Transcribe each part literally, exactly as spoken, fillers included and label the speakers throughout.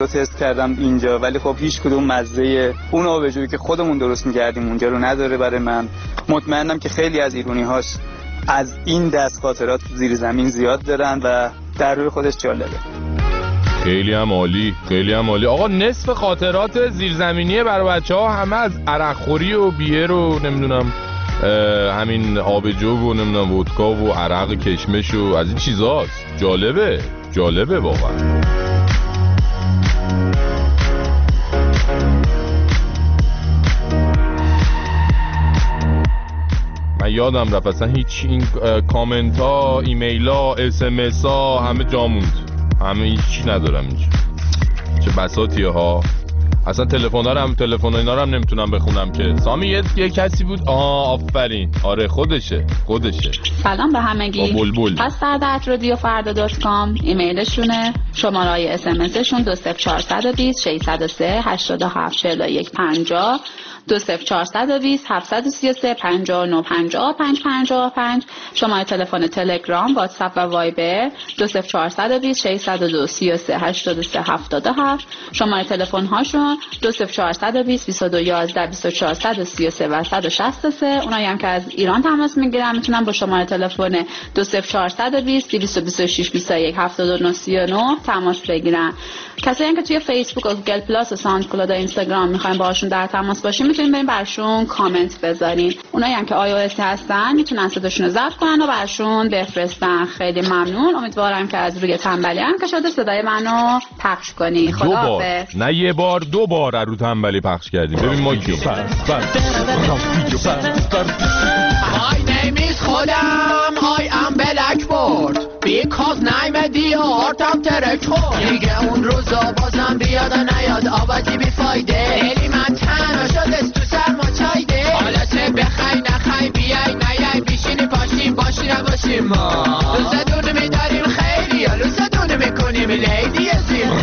Speaker 1: رو تست کردم اینجا، ولی خب هیچ کدوم مزه اون آبجویی که خودمون درست می‌کردیم اونجا رو نداره برای من. مطمئنم که خیلی از ایرانی‌هاش از این دست خاطرات زیر زمین زیاد دارن و در روی خودش جالبه.
Speaker 2: خیلی هم عالی، خیلی هم عالی. آقا نصف خاطرات زیرزمینی برای بچه‌ها همه از عرقخوری و بییر و نمیدونم همین آبجو و نمیدونم ودکا و عرق کشمش و از این چیزاست. جالبه، جالبه واقعا. من یادم رفت اصلا هیچ این کامنت ها، ایمیل ها، اس ام اس ها همه جا موند، همه هیچی ندارم اینجا. چه بساطیه ها. اصلا تلفن ها رو هم تلفن اینا رو هم نمیتونم بخونم که سامی یه, یه کسی بود. آه آفرین، آره خودشه خودشه.
Speaker 3: سلام به همگی.
Speaker 2: بلبل.
Speaker 3: پس در ات رادیو فردا دات کام ایمیلشونه، شماره های اس ام اس شون دو صفر چهار دو صفر شش صفر سه هشت هفت چهار یک پنجاه دو صفر چهار دو صفر هفت سه سه پنجاه و نه پنجاه پنج پنجاه و پنج. شماره تلفن تلگرام، واتساپ و وایبر دو صفر چهار دو صفر شش صفر دو سه سه هشت سه هفت هفت. شماره تلفن هاشون دو صفر چهار دو صفر دو دو یک یک دو چهار سه سه و صد و شصت و سه. اونایی هم که از ایران تماس میگیرن میتونن با شماره تلفن دو صفر چهار دو صفر دو دو شش دو یک هفت دو نه سه نه تماس بگیرن. کسایی هم که توی فیسبوک و گوگل پلاس و ساوند کلاود و اینستاگرام میخواین باهاشون در تماس باشین میتونین برین برشون کامنت بذارین. اونایی هم که آی او اس هستن میتونن صداشون رو ضبط کنن و برشون بفرستن. خیلی ممنون. امیدوارم که از روی تنبلی هم که شده صدای منو پخش کنی. خداحافظ.
Speaker 2: نه یه بار دو بار رو تنبلی پخش کردیم. ببین ما کی
Speaker 4: My name is خودم I am blackboard because name دیارتم ترک خورد. دیگه اون روزا بازم بیاد و نیاد آبادی بی فایده. دلی من تنها شد است تو سرما چایده. حالا چه بخوای نخوای بیای نیای بیشینی پاشیم باشی نباشیم ما لوزه دونه میداریم خیلی یا لوزه دونه میکنیم لیدی زیر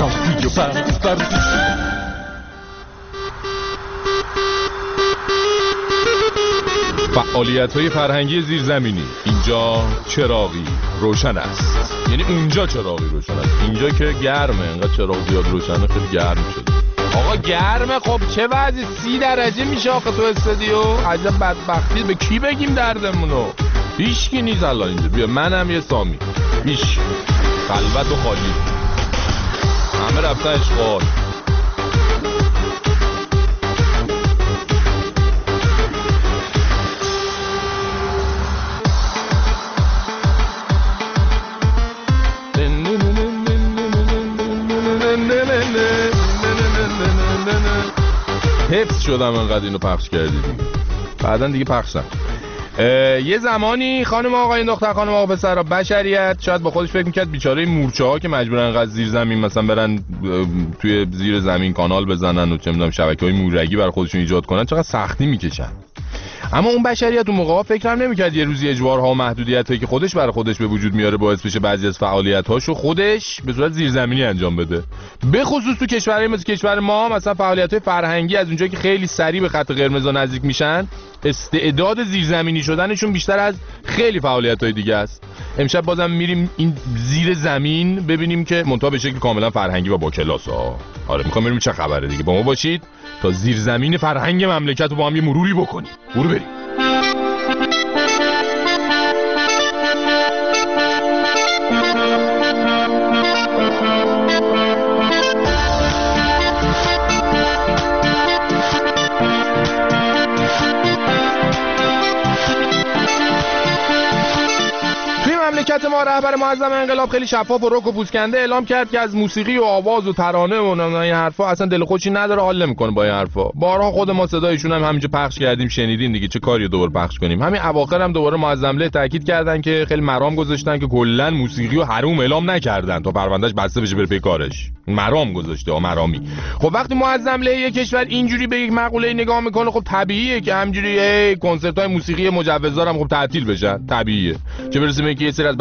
Speaker 2: فعالیت‌های فرهنگی زیرزمینی. اینجا چراغی روشن است، یعنی اونجا چراغی روشن است، اینجا که گرمه، انقدر چراغ زیاد روشنه خیلی گرم شده. آقا گرمه. خب چه وضعی؟ سی درجه میشه آخه تو استودیو. عجب بدبختی. به کی بگیم دردمونو؟ هیچکی نیست الان اینجا. بیا منم یه سامی، هیچ خلوت و خالی، همه رفتن اشغال. حفظ شدم انقدر اینو پخش کردی دیگه. بعدن دیگه پخشم. یه زمانی خانم آقای دختر خانم آقا پسرا بشریت شاید با خودش فکر میکرد بیچاره مورچه ها که مجبورن انقدر زیر زمین مثلا برن توی زیر زمین کانال بزنن و چه میدونم شبکه‌های مورگی برای خودشون ایجاد کنن چقدر سختی میکشن. اما اون بشریت اون موقع فکر هم نمی‌کرد یه روزی اجبارها و محدودیتایی که خودش برای خودش به وجود میاره باعث بشه بعضی از فعالیت‌هاشو خودش به صورت زیرزمینی انجام بده. به خصوص تو کشورهای مثل کشور ما مثلا فعالیت‌های فرهنگی از اونجایی که خیلی سریع به خط قرمز نزدیک میشن استعداد زیرزمینی شدنشون بیشتر از خیلی فعالیت‌های دیگه است. امشب بازم میریم این زیر زمین ببینیم که منتها به شکل کاملا فرهنگی و با کلاس ها. آره می‌خوام ببینیم چه خبره دیگه. با ما باشید تا زیرزمین فرهنگ مملکت رو با هم یه مروری بکنیم. برو بریم. مملکت ما رهبر معظم انقلاب خیلی شفاف و رک و پوسکنده اعلام کرد که از موسیقی و آواز و ترانه و این حرفا اصلا دل خودشی نداره، حال نمیکنه با این حرفا. بارها خود ما صدایشون هم همینجا پخش کردیم، شنیدین دیگه، چه کاری دوباره پخش کنیم. همین اواخر هم دوباره معظمله تاکید کردن که خیلی مرام گذاشتن که کلا موسیقی و حروم اعلام نکردن تا پروندهش بسته بشه بره پی کارش. مرام گذاشته ها، مرامی. خب وقتی معظمله یک کشور اینجوری به یک مقوله نگاه میکنه خب طبیعیه که همینجوری کنسرت‌های موسیقی مجوزدار هم خب تعطیل بشن، طبیعیه. چه برسه به اینکه یه سری از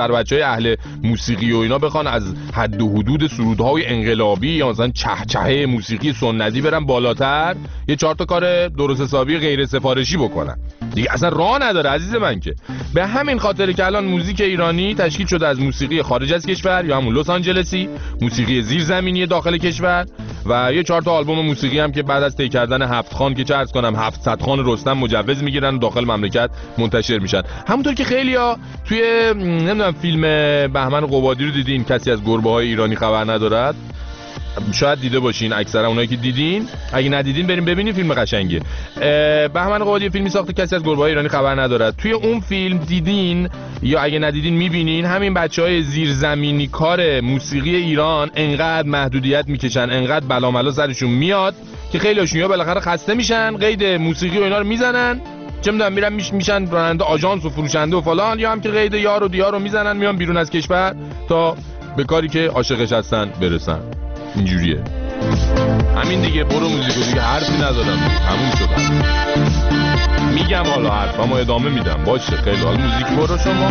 Speaker 2: بر بچهای اهل موسیقی و اینا بخوان از حد و حدود سرودهای انقلابی یا مثلا چهچهه موسیقی سنتی برن بالاتر، یه چهار تا کار درست حسابی غیر سفارشی بکنن دیگه، اصلا راه نداره عزیز من. که به همین خاطر که الان موزیک ایرانی تشکیل شده از موسیقی خارج از کشور یا همون لس آنجلسی، موسیقی زیرزمینی داخل کشور و یه چهار تا آلبوم موسیقی هم که بعد از طی کردن هفت خوان که چه عرض کنم هفتصد خوان رستم مجوز میگیرن و داخل مملکت منتشر میشن. همونطور که خیلیا توی نمیدونم فیلم بهمن قبادی رو دیدین، کسی از گربه‌های ایرانی خبر ندارد، شاید دیده باشین، اکثرا اونایی که دیدین، اگه ندیدین بریم ببینین، فیلم قشنگه. بهمن قبادی فیلمی ساخته کسی از گربه‌های ایرانی خبر ندارد. توی اون فیلم دیدین یا اگه ندیدین میبینین همین بچهای زیرزمینی کار موسیقی ایران انقدر محدودیت میکشن، انقدر بلاملا سرشون میاد که خیلی هاشون یا بالاخره خسته میشن، قید موسیقی و اینا رو میزنن، چه میدونم میرن میش میشن راننده آژانس و فروشنده و فلان، یا هم که قید یار و دیار رو میزنن میان بیرون از کشور تا به کاری که عاشقش هستن برسن. اینجوریه. همین دیگه، برو موزیکو دیگه، حرفی ندارم، تموم شد. میگم حالا حرفامو ادامه میدم، باشه خیلی. حالا موزیک برو شما.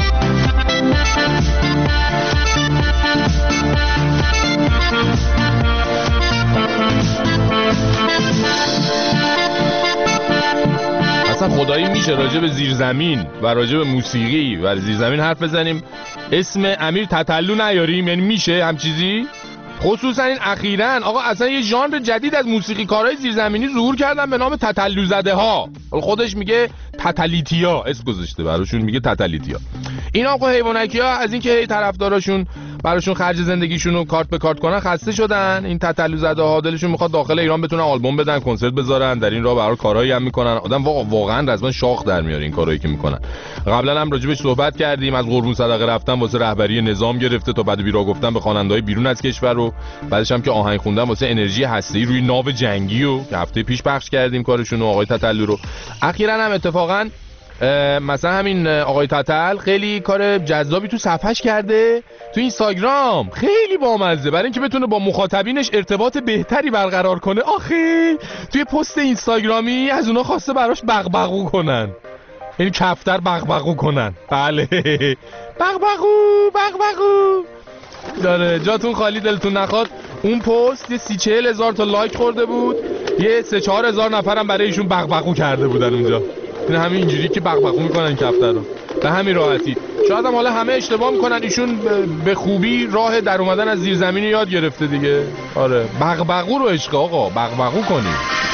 Speaker 2: اصلا خدایی میشه راجع به زیرزمین و راجع به موسیقی و زیرزمین حرف بزنیم اسم امیر تتلو نیاریم؟ یعنی میشه هم چیزی؟ خصوصا این اخیراً آقا اصلا یه ژانر جدید از موسیقی کارهای زیرزمینی ظهور کردن به نام تتلو زده ها. خودش میگه تتلیتیا، اسم گذاشته براشون، میگه تتلیتیا. این آقا حیوانکی ها از اینکه هی طرفداراشون براشون خرج زندگیشون رو کارت به کارت کنن خسته شدن. این تتلو زده ها دلشون میخواد داخل ایران بتونن آلبوم بدن، کنسرت بذارن، در این راه برای کارهایی هم میکنن. آدم واقعا رسما شاخ در میاره این کارهایی که میکنن. قبلا هم راجبش صحبت کردیم، از قربون صدقه رفتن واسه رهبری نظام گرفته تا بعد بیرا گفتن به خواننده‌های بیرون از کشور و بعدش هم که آهنگ خوندن واسه انرژی هسته‌ای روی ناو جنگی و که هفته پیش پخش کردیم کارشون و آقای تتلو رو. اخیراً هم اتفاقاً مثلا همین آقای تتل خیلی کار جذابی تو صفحش کرده تو اینستاگرام، خیلی بامزه، برای اینکه بتونه با مخاطبینش ارتباط بهتری برقرار کنه. آخه توی پست اینستاگرامی از اونا خواسته براش بغبغو کنن، یعنی کفتر بغبغو کنن. بله بغبغو بغبغو داره. جاتون خالی دلتون نخواد. اون پست یه سی چهل هزار تا لایک خورده بود، یه سه چهار هزار نفرم برای ایشون بغبغو کرده بودن اونجا. این همین اینجوری که بغبغو میکنن کفتر رو به همین راحتی. شاید هم حالا همه اشتباه میکنن، ایشون به خوبی راه در اومدن از زیرزمینی یاد گرفته دیگه. آره بغبغو رو عشق آقا، بغبغو کنیم.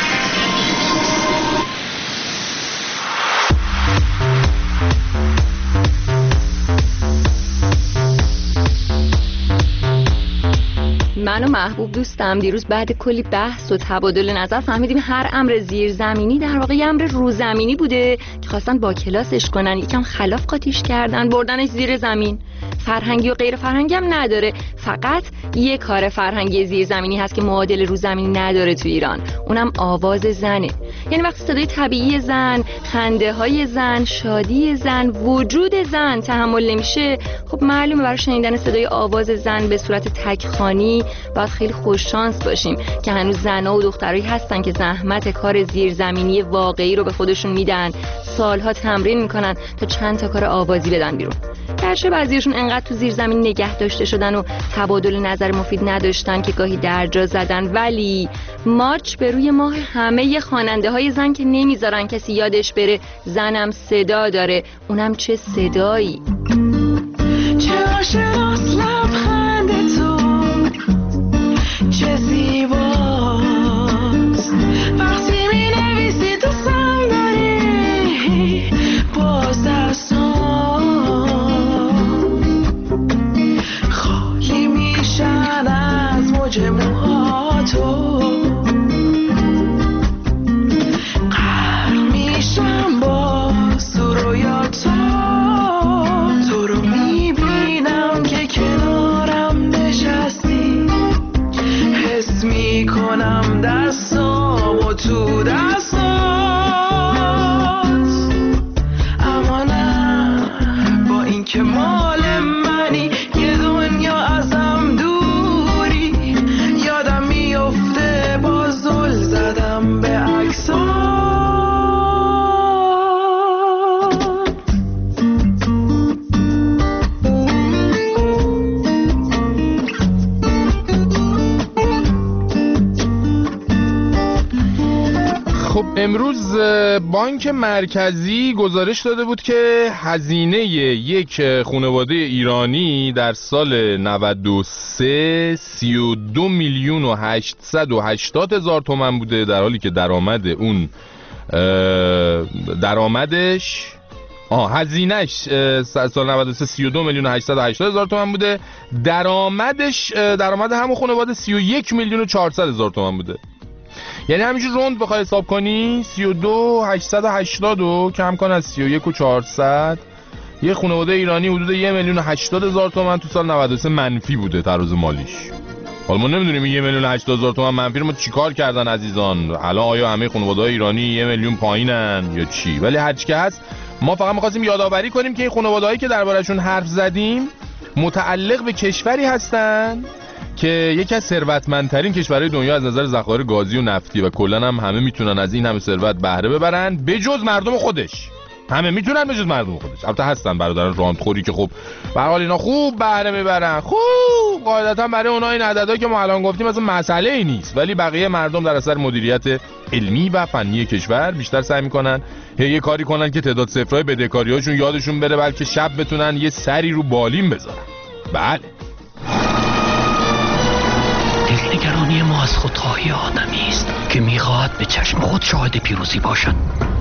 Speaker 5: من و محبوب دوستم دیروز بعد کلی بحث و تبادل نظر فهمیدیم هر امر زیرزمینی در واقع یه امر روزمینی بوده که خواستن با کلاسش کنن، یکم خلاف قاطیش کردن، بردنش زیر زمین. فرهنگی و غیر فرهنگی هم نداره، فقط یه کار فرهنگی زیرزمینی هست که معادل روزمینی نداره تو ایران، اونم آواز زنه. یعنی وقتی صدای طبیعی زن، خنده های زن، شادی زن، وجود زن تحمل نمیشه، خب معلومه برای شنیدن صدای آواز زن به صورت تکخوانی باید خیلی خوش شانس باشیم که هنوز زن‌ها و دخترایی هستن که زحمت کار زیرزمینی واقعی رو به خودشون میدن، سالها تمرین میکنن تا چند تا کار آوازی بدن بیرون. گرچه بعضیشون انقدر تو زیرزمین نگه داشته شدن و تبادل نظر مفید نداشتن که گاهی درجا زدن، ولی مارچ به روی ماه همه خواننده های زن که نمیذارن کسی یادش بره زنم صدا داره، اونم چه صدایی. چه عاشقاست لبخندتون، چه زیباست وقتی می نویسی تو سنگ داری باز دستان خالی میشن از موج موهاتو، غرق میشم باز تو رویاتو، تو رو میبینم که کنارم نشستی، حس میکنم دستامو تو دستات، اما نه با این که مال منی یه دنیا ازم دوری، یادم میفته باز زل زدم به عکسات.
Speaker 2: خب امروز بانک مرکزی گزارش داده بود که هزینه یک خانواده ایرانی در سال نود و سه سی و دو میلیون و هشتصد و هشتاد هزار تومان بوده، در حالی که درآمد اون درآمدش آه هزینهش سال نود و سه سی و دو میلیون و هشتصد و هشتاد هزار تومان بوده، درآمدش درآمد همون خانواده سی و یک میلیون و چهارصد هزار تومان بوده. یعنی همینجور روند بخوای حساب کنی سی و دو هشتصد و هشتاد و کم کن از سی و یک و چهارصد، یه خانواده ایرانی حدود یک میلیون و هشتاد هزار تومان تو سال نود و سه منفی بوده تراز مالیش. حالا ما نمیدونیم یک میلیون و هشتاد هزار تومان منفی رو ما چیکار کردن عزیزان، الان آیا همه خانواده‌های ایرانی یک میلیون پایینن یا چی؟ ولی هر چی که هست ما فقط می‌خواستیم یادآوری کنیم که این خانواده‌هایی که درباره‌شون حرف زدیم متعلق به کشوری هستن که یکی از ثروتمندترین کشورهای دنیا از نظر ذخایر گازی و نفتی و کلاً هم همه میتونن از این همه ثروت بهره ببرن بجز مردم خودش. همه میتونن بجز مردم خودش. البته هستن برادران راندخوری که خب به هر حال اینا خوب بهره میبرن، خوب قاعدتا برای اونها این عددا که ما الان گفتیم مثلا مسئله ای نیست، ولی بقیه مردم در اثر مدیریت علمی و فنی کشور بیشتر سعی میکنن یه کاری کنن که تعداد صفرهای بدهکاری‌هاشون یادشون بره، بلکه شب بتونن یه سری رو بالین بذارن. بله،
Speaker 6: دلنگرانی ما از خودخواهی آدمی است که میخواهد به چشم خود شاهد پیروزی باشد.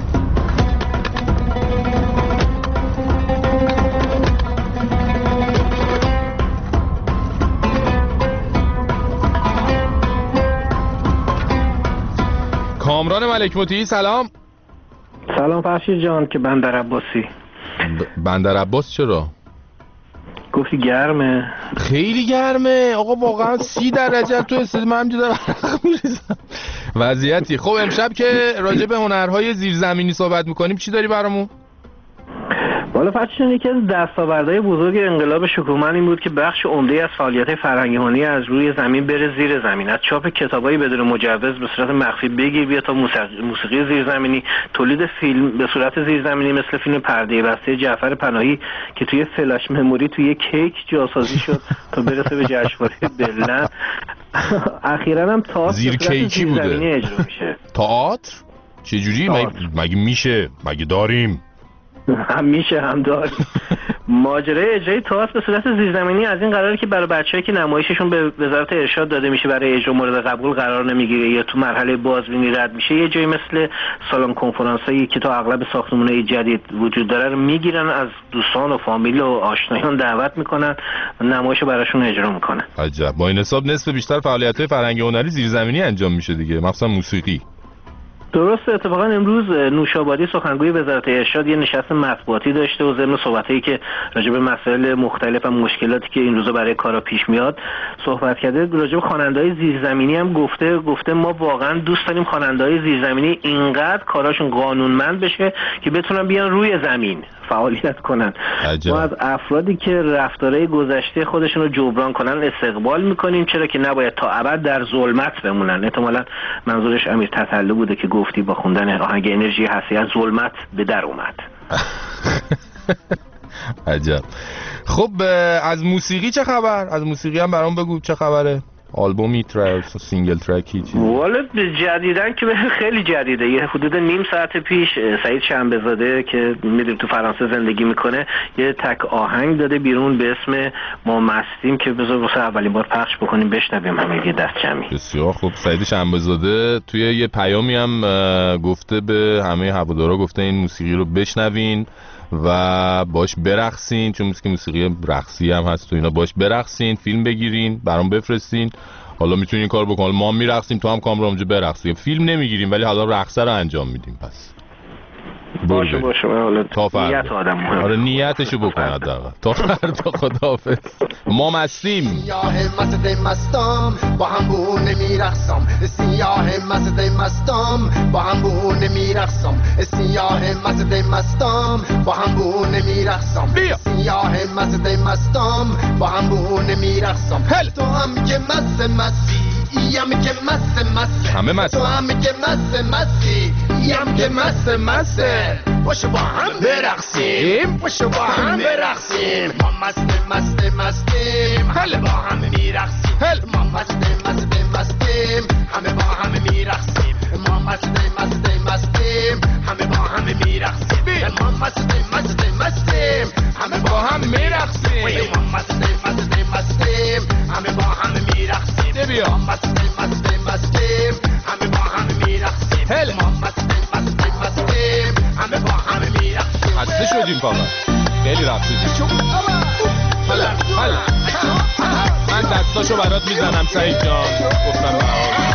Speaker 2: کامران ملک مطیعی سلام.
Speaker 7: سلام فرشید جان که بندر عباسی.
Speaker 2: ب... بندر عباس چرا؟
Speaker 7: گفتی گرمه.
Speaker 2: خیلی گرمه آقا، واقعا سی درجه تو استاد من همینجوری دارم میریزم وضعیتی. خب امشب که راجع به هنرهای زیرزمینی صحبت میکنیم چی داری برامون؟
Speaker 7: والا فرشید یکی از دستاوردهای بزرگ انقلاب شکوهمند این بود که بخش عمده از فعالیت فرهنگی هنری از روی زمین بره زیر زمین، از چاپ کتابایی بدون مجوز به صورت مخفی بگیر بیا تا موسیقی زیرزمینی، تولید فیلم به صورت زیرزمینی مثل فیلم پرده بسته جعفر پناهی که توی فلاش مموری توی کیک جاسازی شد تا برسه به جشنواره برلین. اخیراً هم تئاتر
Speaker 2: زیر کیکی بوده.
Speaker 7: اجرا میشه.
Speaker 2: تئاتر چه جوری؟ مگه میشه؟ مگه داریم؟
Speaker 7: هم میشه هم داریم. ماجرای اجرای تئاتر به صورت زیرزمینی از این قراره که برای بچه‌ای که نمایششون به وزارت ارشاد داده میشه برای اجرا مورد قبول قرار نمیگیره یا تو مرحله بازبینی رد میشه، یه جایی مثل سالن کنفرانسایی که تا اغلب ساختمان‌های جدید وجود داره رو میگیرن، از دوستان و فامیل و آشنایان دعوت میکنن و نمایش براشون اجرا میکنن.
Speaker 2: عجب، با این حساب نصف بیشتر فعالیت‌های فرهنگی هنری زیرزمینی انجام میشه دیگه، مخصوصا موسیقی.
Speaker 7: درست. اتفاقا امروز نوشابادی سخنگوی وزارت ارشاد یه نشست مطبوعاتی داشته و ضمن صحبتایی که راجع به مسائل مختلف و مشکلاتی که این روزا برای کارا پیش میاد صحبت کرده. راجع به خواننده‌های زیرزمینی هم گفته گفته ما واقعا دوست داریم خواننده‌های زیرزمینی اینقدر کاراشون قانونمند بشه که بتونن بیان روی زمین فعالیت کنن.
Speaker 2: عجب.
Speaker 7: ما از افرادی که رفتارهای گذشته خودشون رو جبران کنن استقبال میکنیم، چرا که نباید تا ابد در ظلمت بمونن. احتمالاً منظورش امیر تتلو بوده که گفتی با خوندن آهنگ انرژی هستی از ظلمت به در اومد.
Speaker 2: عجب. خب از موسیقی چه خبر؟ از موسیقی هم برام بگو چه خبره؟ آلبومی، ترک، سینگل ترکی چی؟
Speaker 7: والا جدیدن که خیلی جدیده، یه حدود نیم ساعت پیش سعید شنبه‌زاده که میدونیم تو فرانسه زندگی میکنه یه تک آهنگ داده بیرون به اسم ما مستیم که بذار واسه اولین بار پخش بکنیم بشنویم همه یه دست جمعی.
Speaker 2: بسیار خوب. سعید شنبه‌زاده توی یه پیامی هم گفته به همه هوادارا، گفته این موسیقی رو بشنوین و باش برقصین، چون موسیقی موسیقی رقصی هم هست تو اینا، باش برقصین، فیلم بگیرین برام بفرستین. حالا میتونین این کار بکنین، ما میرقصیم تو هم کامرا اونجا برقصیم، فیلم نمیگیریم ولی حالا رقصه رو انجام میدیم. پس
Speaker 7: باشه باشه حالا
Speaker 2: تا فردا
Speaker 7: نیت آدم مهمه.
Speaker 2: آره نیتشو بکن حداقل. تا فردا خداحافظ. ما مستیم.
Speaker 8: سیاه مست مستم با هم بونه میرقصم، سیاه مست مستم با هم بونه میرقصم، سیاه مست مستم با هم بونه میرقصم، سیاه مست مستم با هم بونه میرقصم. تو هم که مست مستی یم که مست مست،
Speaker 2: همه مست.
Speaker 8: تو هم که مست مستی یم که مست مست، باشه با هم برقصیم، باشه با هم برقصیم. ما مست مست مستیم، همه با هم میرقصیم. ما مست مست مستیم، همه با هم میرقصیم. ما مست مست
Speaker 2: اتفاقا خیلی رفتی من دستاشو برات میزنم سعید جان گفتم بهار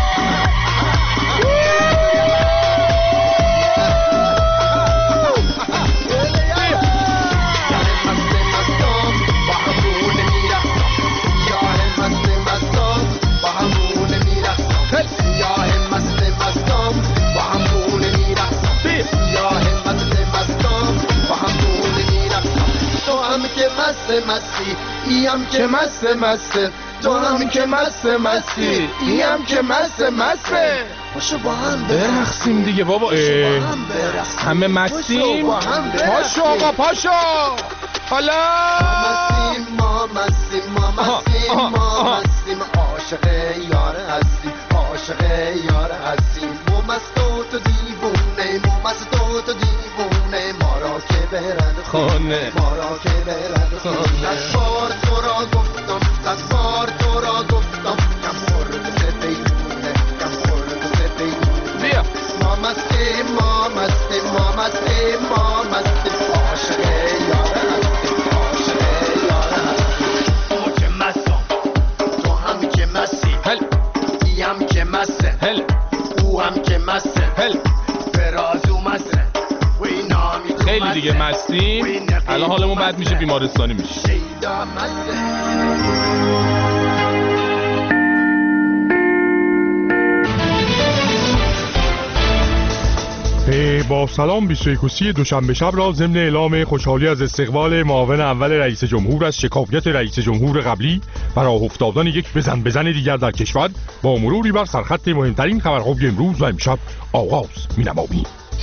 Speaker 8: مستی ایم که مست مسته تو هم که مست مستی ایم که مست مسته پاشو با هم
Speaker 2: برقصیم دیگه بابا همه مستیم پاشو آقا پاشو حالا
Speaker 8: مستیم ما مستیم ما مستیم ما مستیم عاشق یار هستیم عاشق یار هستیم ما مست و تو دیوونه ما مست و تو دیوونه ما را که برد
Speaker 2: خونه
Speaker 8: ما را که برد خونه صد بار تو را گفتم صد بار تو را گفتم کم خورد سفیدونه کم خورد سفیدونه
Speaker 2: بیا
Speaker 8: ما مستیم ما مستیم ما مستیم ما مستیم عاشق یار هستیم عاشق یار هستیم ما که مستم تو هم که مستی
Speaker 2: هل
Speaker 8: ای هم که مسته
Speaker 2: هل
Speaker 8: او هم که مسته
Speaker 2: هل
Speaker 8: فرازو مسته
Speaker 2: خیلی دیگه مستیم الان حالمون بد میشه بیمارستانی میشه
Speaker 9: با سلام بیست و یک و سی دوشنبه شب را ضمن اعلام خوشحالی از استقبال معاون اول رئیس جمهور از شکایت رئیس جمهور قبلی و راه افتادن یک بزن بزن دیگر در کشور با مروری بر سرخط مهمترین خبرهای امروز و امشب آغاز می‌نماییم.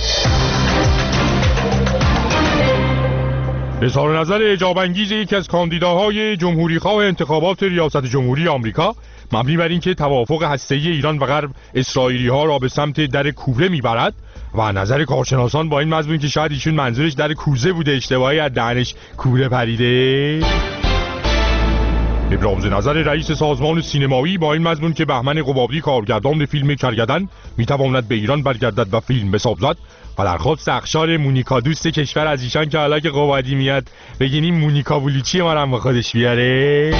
Speaker 9: اظهار نظر اعجاب انگیز یکی از کاندیداهای جمهوری‌خواه انتخابات ریاست جمهوری آمریکا مبنی بر اینکه توافق هسته‌ای ایران و غرب اسرائیلی‌ها را به سمت در کوره میبرد و نظر کارشناسان با این مضمون که شاید ایشون منظورش در کوزه بوده اشتباهی از دهنش کوره پریده. ابراز نظر رئیس سازمان سینمایی با این مضمون که بهمن قبادی کارگردان فیلم کرگدن میتواند به ایران برگردد و فیلم بسازد و درخواست اخشار مونیکا دوست کشور از ایشان که حالا که قبادی میاد بگین این مونیکا بلوچی ما رو با خودش بیاره.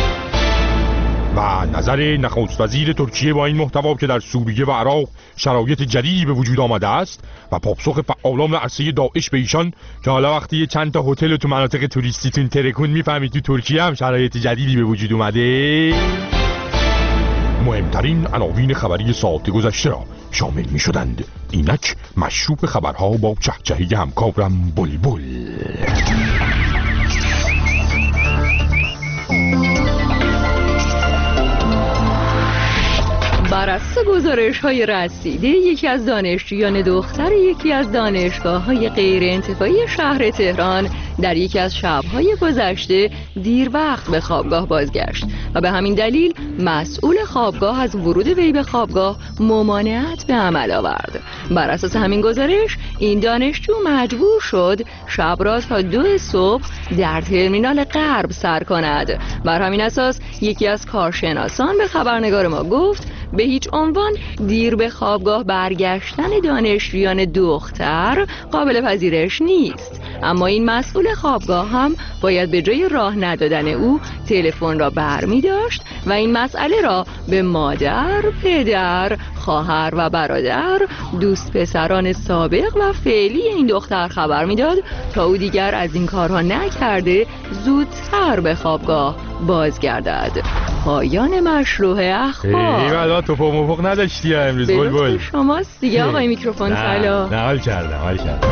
Speaker 9: و نظر نخست وزیر ترکیه با این محتوا که در سوریه و عراق شرایط جدیدی به وجود آمده است و پاسخ فعالان عرصه داعش به ایشان که حالا وقتی چند تا هتل تو مناطق توریستیتون ترکون میفهمید تو ترکیه هم شرایط جدیدی به وجود اومده. مهمترین عناوین خبری ساعت گذشته را شامل می شدند. اینک مشروب خبرها با چهچهی همکارم بلبل.
Speaker 5: بر اساس گزارش‌های رسیده یکی از دانشجویان دختر یکی از دانشگاه‌های غیر انتفاعی شهر تهران در یکی از شب‌های گذشته دیر وقت به خوابگاه بازگشت و به همین دلیل مسئول خوابگاه از ورود وی به خوابگاه ممانعت به عمل آورد. بر اساس همین گزارش این دانشجو مجبور شد شب را تا دو صبح در ترمینال غرب سر کند. بر همین اساس یکی از کارشناسان به خبرنگار ما گفت به هیچ عنوان دیر به خوابگاه برگشتن دانشجویان دختر قابل پذیرش نیست، اما این مسئول خوابگاه هم باید به جای راه ندادن او تلفن را برمی داشت و این مسئله را به مادر، پدر، خواهر و برادر، دوست پسران سابق و فعلی این دختر خبر میداد تا او دیگر از این کارها نکرده زودتر به خوابگاه بازگردد. پایان مشروع اخبار.
Speaker 9: ایوالا تو پا نداشتی امروز بلبل.
Speaker 5: شماست دیگه آقای میکروفون طلا.
Speaker 9: نه حال کردم حال کردم.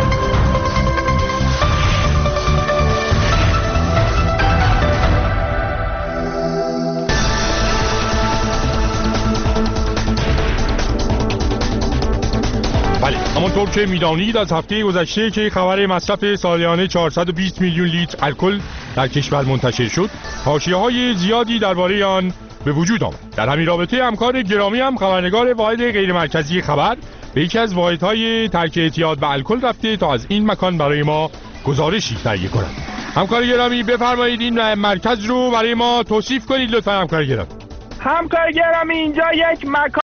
Speaker 9: بله همونطور که میدانید از هفته گذشته که خبر مصرف سالیانه چهارصد و بیست میلیون لیتر الکل در کشور منتشر شد حاشیه‌های زیادی درباره آن به وجود آمد. در همین رابطه همکار گرامی هم خبرنگار واحد غیر مرکزی خبر به یکی از واحدهای ترک اعتیاد به الکل رفته تا از این مکان برای ما گزارشی تهیه کند. همکار گرامی بفرمایید این مرکز رو برای ما توصیف کنید لطفا همکار گرامی.
Speaker 10: همکار گرامی اینجا یک مکان